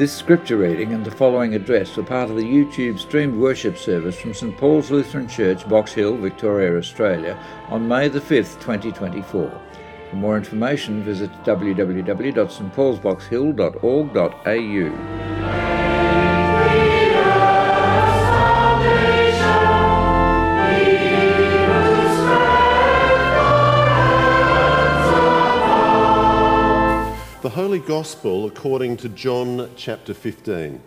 This scripture reading and the following address were part of the YouTube streamed worship service from St Paul's Lutheran Church, Box Hill, Victoria, Australia on May the 5th, 2024. For more information, visit www.stpaulsboxhill.org.au. The Holy Gospel according to John chapter 15.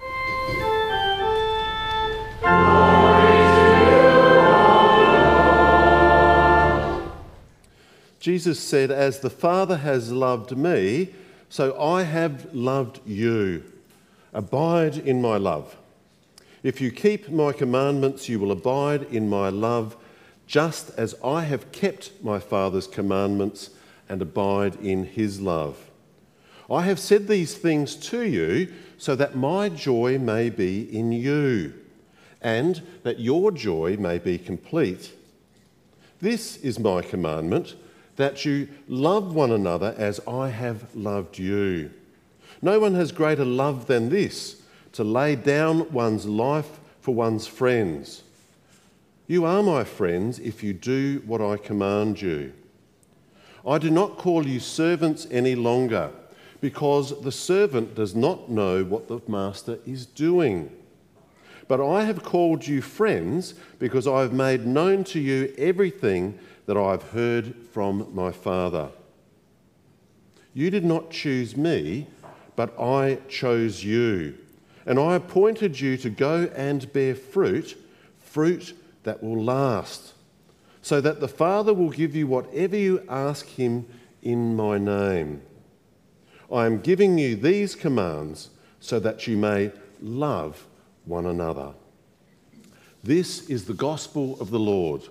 Jesus said, "As the Father has loved me, so I have loved you. Abide in my love. If you keep my commandments, you will abide in my love, just as I have kept my Father's commandments and abide in his love. I have said these things to you so that my joy may be in you, and that your joy may be complete. This is my commandment, that you love one another as I have loved you. No one has greater love than this, to lay down one's life for one's friends. You are my friends if you do what I command you. I do not call you servants any longer, because the servant does not know what the master is doing. But I have called you friends, because I have made known to you everything that I have heard from my Father. You did not choose me, but I chose you, and I appointed you to go and bear fruit that will last, so that the Father will give you whatever you ask him in my name. I am giving you these commands so that you may love one another." This is the gospel of the Lord.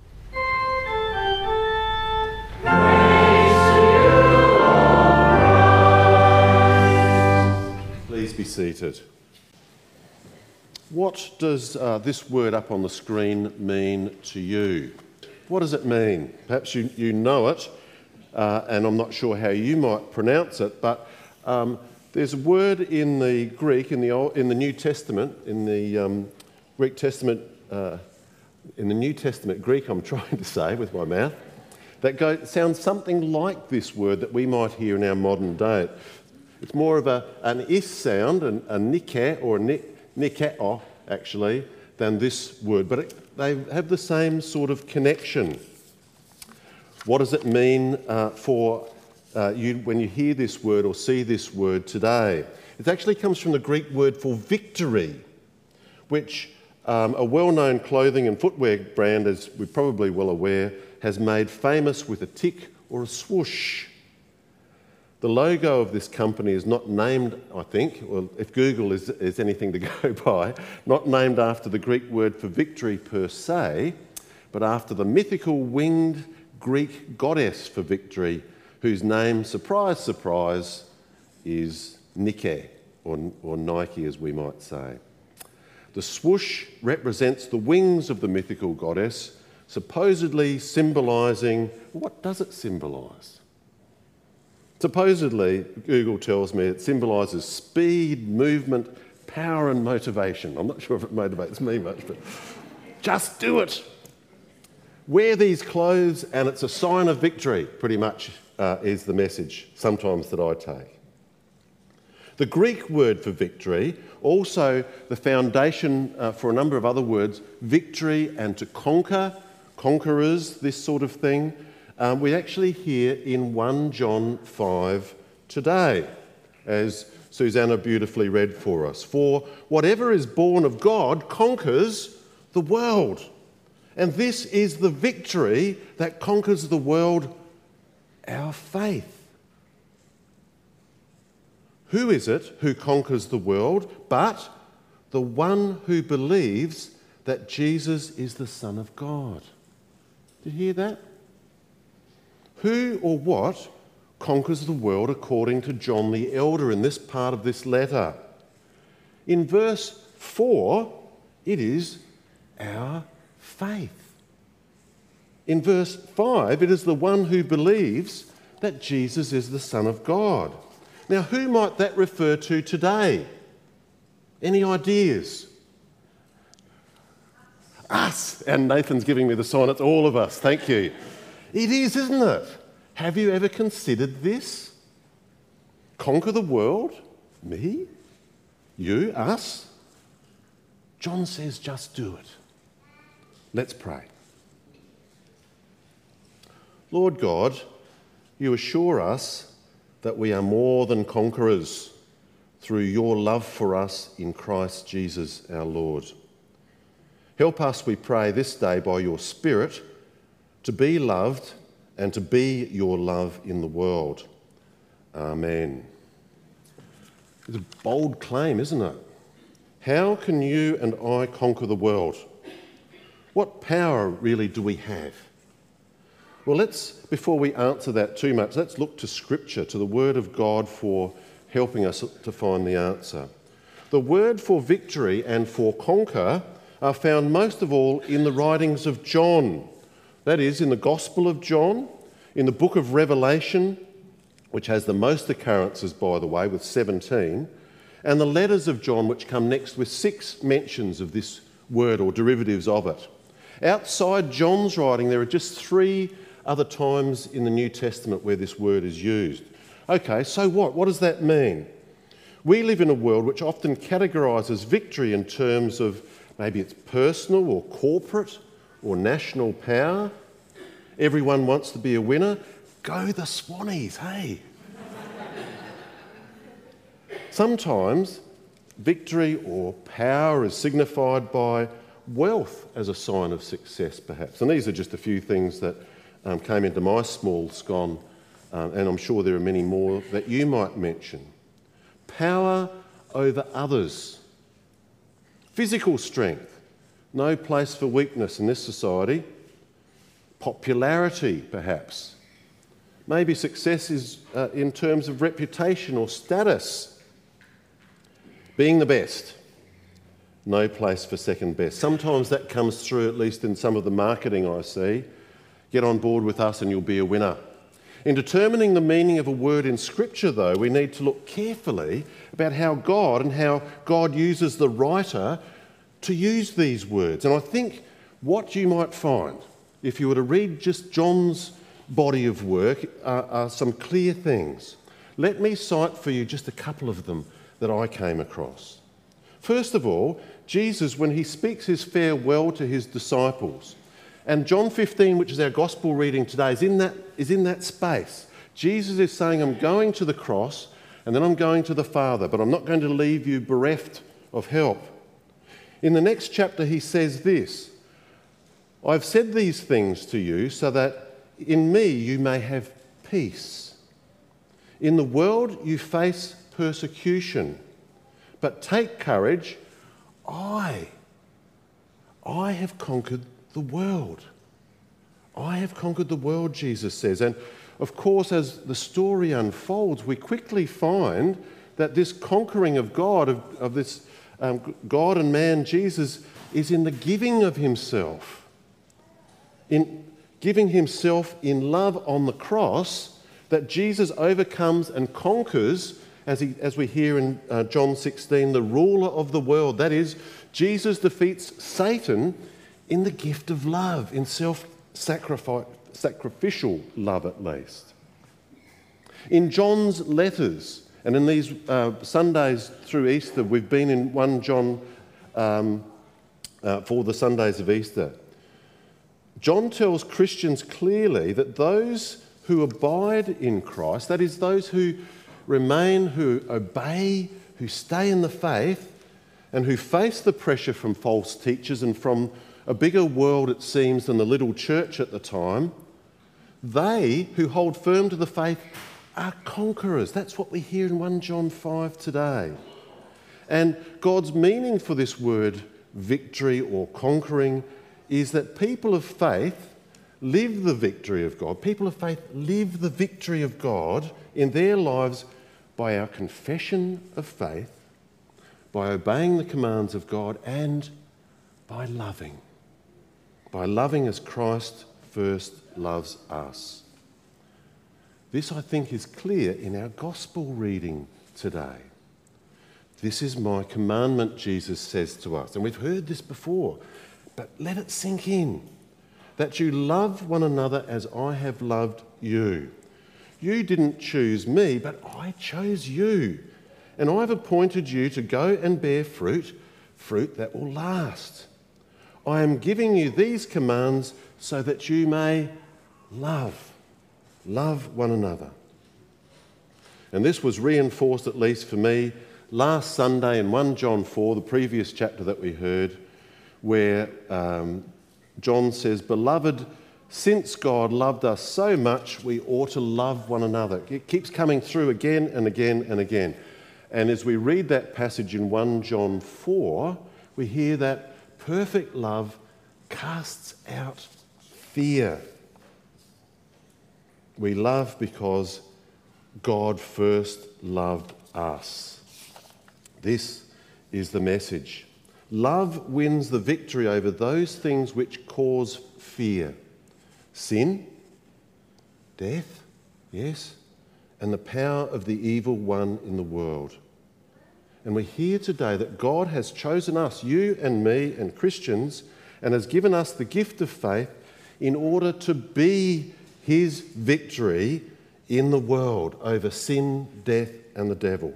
Please be seated. What does this word up on the screen mean to you? What does it mean? Perhaps you know it, and I'm not sure how you might pronounce it, but there's a word in the Greek, in the New Testament, in the Greek Testament, in the New Testament Greek, I'm trying to say with my mouth, that sounds something like this word that we might hear in our modern day. It's more of an is sound, a nike or a nikeo actually, than this word, but they have the same sort of connection. What does it mean for you when you hear this word or see this word today? It actually comes from the Greek word for victory, which a well-known clothing and footwear brand, as we're probably well aware, has made famous with a tick or a swoosh. The logo of this company is not named, I think, well, if Google is anything to go by, not named after the Greek word for victory per se, but after the mythical winged Greek goddess for victory, whose name, surprise, surprise, is Nike, or Nike as we might say. The swoosh represents the wings of the mythical goddess, supposedly symbolising, what does it symbolise? Supposedly, Google tells me, it symbolises speed, movement, power and motivation. I'm not sure if it motivates me much, but just do it. Wear these clothes and it's a sign of victory, pretty much is the message sometimes that I take. The Greek word for victory, also the foundation for a number of other words, victory and to conquer, conquerors, this sort of thing, we actually hear in 1 John 5 today, as Susanna beautifully read for us. For whatever is born of God conquers the world. And this is the victory that conquers the world, our faith. Who is it who conquers the world but the one who believes that Jesus is the Son of God? Did you hear that? Who or what conquers the world according to John the Elder in this part of this letter? In verse 4, it is our faith. In verse 5, it is the one who believes that Jesus is the Son of God. Now, who might that refer to today? Any ideas? Us. And Nathan's giving me the sign, it's all of us. Thank you. It is, isn't it? Have you ever considered this? Conquer the world? Me? You? Us? John says just do it. Let's pray. Lord God, you assure us that we are more than conquerors through your love for us in Christ Jesus our Lord. Help us, we pray, this day by your Spirit to be loved and to be your love in the world. Amen. It's a bold claim, isn't it? How can you and I conquer the world? What power really do we have? Well, before we answer that too much, let's look to Scripture, to the Word of God for helping us to find the answer. The word for victory and for conquer are found most of all in the writings of John. That is, in the Gospel of John, in the book of Revelation, which has the most occurrences, by the way, with 17, and the letters of John, which come next with 6 mentions of this word or derivatives of it. Outside John's writing, there are just 3 other times in the New Testament where this word is used. Okay, so what? What does that mean? We live in a world which often categorises victory in terms of maybe it's personal or corporate or national power. Everyone wants to be a winner. Go the Swannies, hey! Sometimes victory or power is signified by wealth as a sign of success, perhaps. And these are just a few things that came into my small scone, and I'm sure there are many more that you might mention. Power over others. Physical strength. No place for weakness in this society. Popularity, perhaps. Maybe success is in terms of reputation or status. Being the best. No place for second best. Sometimes that comes through, at least in some of the marketing I see. Get on board with us and you'll be a winner. In determining the meaning of a word in Scripture, though, we need to look carefully about how God uses the writer to use these words. And I think what you might find, if you were to read just John's body of work, are some clear things. Let me cite for you just a couple of them that I came across. First of all, Jesus, when he speaks his farewell to his disciples, and John 15, which is our gospel reading today, is in that space. Jesus is saying, I'm going to the cross and then I'm going to the Father, but I'm not going to leave you bereft of help. In the next chapter, he says this, I've said these things to you so that in me you may have peace. In the world you face persecution, but take courage, I have conquered the world. I have conquered the world, Jesus says. And of course, as the story unfolds, we quickly find that this conquering of God, of this God and man, Jesus, is in the giving of himself. In giving himself in love on the cross, that Jesus overcomes and conquers, as we hear in John 16, the ruler of the world. That is, Jesus defeats Satan in the gift of love, in sacrificial love at least. In John's letters, and in these Sundays through Easter, we've been in 1 John for the Sundays of Easter. John tells Christians clearly that those who abide in Christ, that is, those who remain, who obey, who stay in the faith, and who face the pressure from false teachers and from a bigger world, it seems, than the little church at the time, they who hold firm to the faith are conquerors. That's what we hear in 1 John 5 today. And God's meaning for this word, victory or conquering, is that people of faith live the victory of God. People of faith live the victory of God in their lives by our confession of faith, by obeying the commands of God, and by loving. By loving as Christ first loves us. This, I think, is clear in our gospel reading today. This is my commandment, Jesus says to us. And we've heard this before, but let it sink in. That you love one another as I have loved you. You didn't choose me, but I chose you. And I've appointed you to go and bear fruit, fruit that will last. I am giving you these commands so that you may love one another. And this was reinforced, at least for me, last Sunday in 1 John 4, the previous chapter that we heard, where John says, "Beloved, since God loved us so much, we ought to love one another." It keeps coming through again and again and again. And as we read that passage in 1 John 4, we hear that perfect love casts out fear. We love because God first loved us. This is the message. Love wins the victory over those things which cause fear. Sin, death, yes, and the power of the evil one in the world. And we hear today that God has chosen us, you and me and Christians, and has given us the gift of faith in order to be his victory in the world over sin, death, and the devil.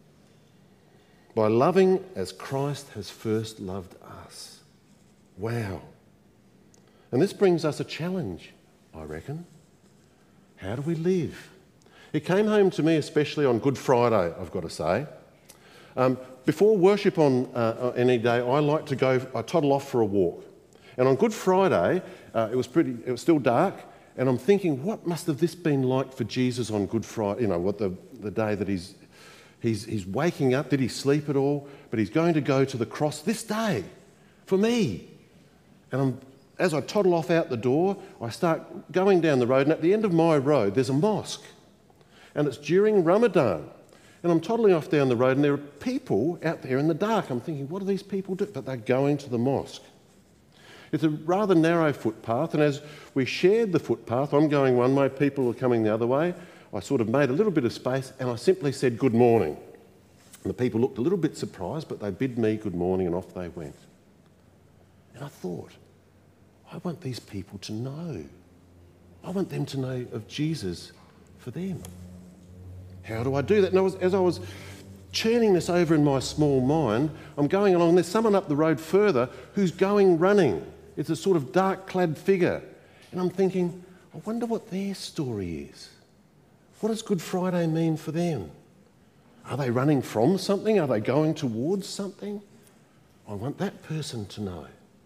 By loving as Christ has first loved us. Wow. And this brings us a challenge, I reckon. How do we live? It came home to me especially on Good Friday, I've got to say. Before worship on any day, I toddle off for a walk. And on Good Friday, it was still dark, and I'm thinking, what must have this been like for Jesus on Good Friday? You know, what the day that he's waking up. Did he sleep at all? But he's going to go to the cross this day for me. And as I toddle off out the door, I start going down the road, and at the end of my road, there's a mosque. And it's during Ramadan. And I'm toddling off down the road, and there are people out there in the dark. I'm thinking, what do these people do? But they're going to the mosque. It's a rather narrow footpath, and as we shared the footpath, I'm going one way, people are coming the other way. I sort of made a little bit of space, and I simply said, "Good morning." And the people looked a little bit surprised, but they bid me good morning, and off they went. And I thought, I want these people to know. I want them to know of Jesus for them. How do I do that? And as I was churning this over in my small mind, I'm going along, there's someone up the road further who's going running. It's a sort of dark-clad figure. And I'm thinking, I wonder what their story is. What does Good Friday mean for them? Are they running from something? Are they going towards something? I want that person to know.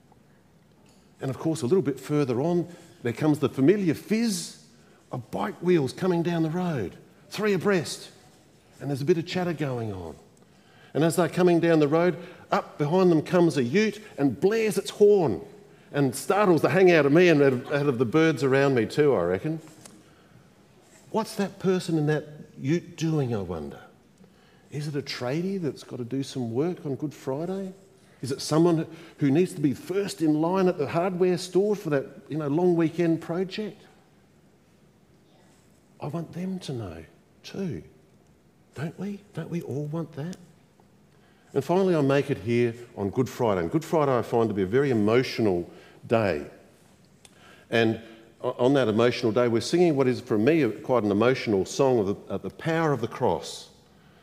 And of course, a little bit further on, there comes the familiar fizz of bike wheels coming down the road, 3 abreast. And there's a bit of chatter going on. And as they're coming down the road, up behind them comes a ute and blares its horn and startles the hang out of me and out of the birds around me too, I reckon. What's that person in that ute doing, I wonder? Is it a tradie that's got to do some work on Good Friday? Is it someone who needs to be first in line at the hardware store for that, long weekend project? I want them to know too. Don't we? Don't we all want that? And finally, I make it here on Good Friday. And Good Friday I find to be a very emotional day. And on that emotional day, we're singing what is, for me, quite an emotional song of the power of the cross,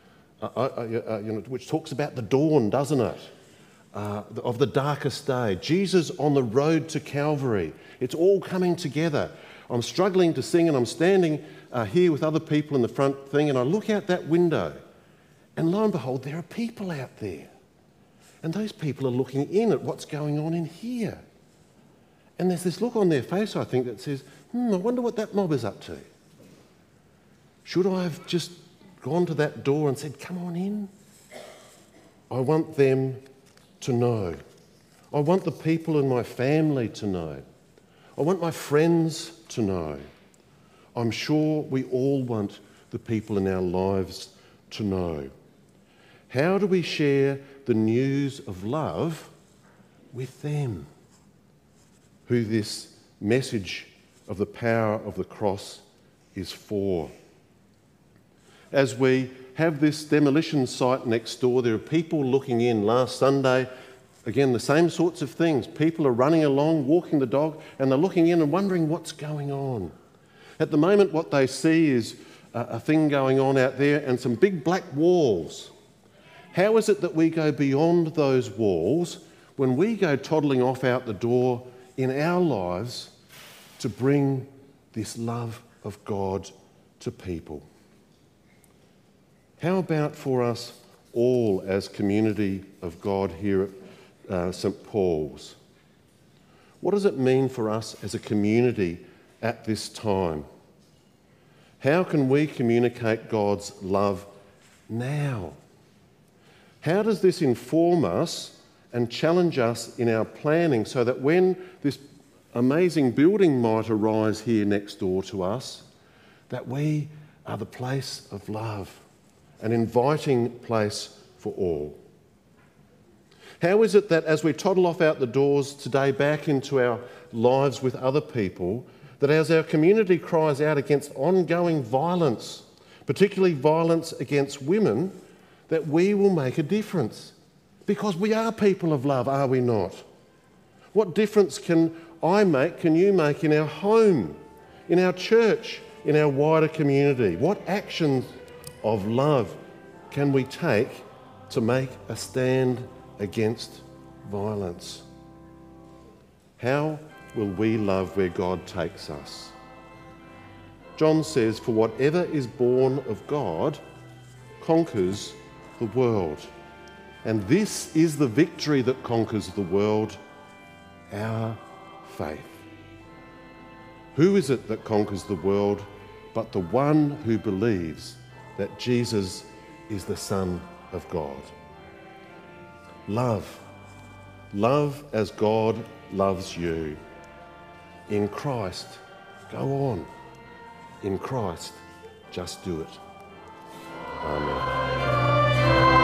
which talks about the dawn, doesn't it? Of the darkest day. Jesus on the road to Calvary. It's all coming together. I'm struggling to sing, and I'm standing here with other people in the front thing, and I look out that window, and lo and behold, there are people out there. And those people are looking in at what's going on in here. And there's this look on their face, I think, that says, I wonder what that mob is up to. Should I have just gone to that door and said, come on in? I want them to know. I want the people in my family to know. I want my friends to know. I'm sure we all want the people in our lives to know. How do we share the news of love with them, who this message of the power of the cross is for. As we have this demolition site next door, there are people looking in. Last Sunday, again, the same sorts of things. People are running along, walking the dog, and they're looking in and wondering what's going on. At the moment, what they see is a thing going on out there and some big black walls. How is it that we go beyond those walls when we go toddling off out the door in our lives to bring this love of God to people? How about for us all as community of God here at St Paul's? What does it mean for us as a community at this time? How can we communicate God's love now? How does this inform us and challenge us in our planning so that when this amazing building might arise here next door to us, that we are the place of love, an inviting place for all? How is it that as we toddle off out the doors today back into our lives with other people, that as our community cries out against ongoing violence, particularly violence against women, that we will make a difference? Because we are people of love, are we not? What difference can I make, can you make in our home, in our church, in our wider community? What actions of love can we take to make a stand against violence? How will we love where God takes us? John says, "For whatever is born of God conquers the world. And this is the victory that conquers the world, our faith." Who is it that conquers the world but the one who believes that Jesus is the Son of God? Love. Love as God loves you. In Christ, go on. In Christ, just do it. Amen.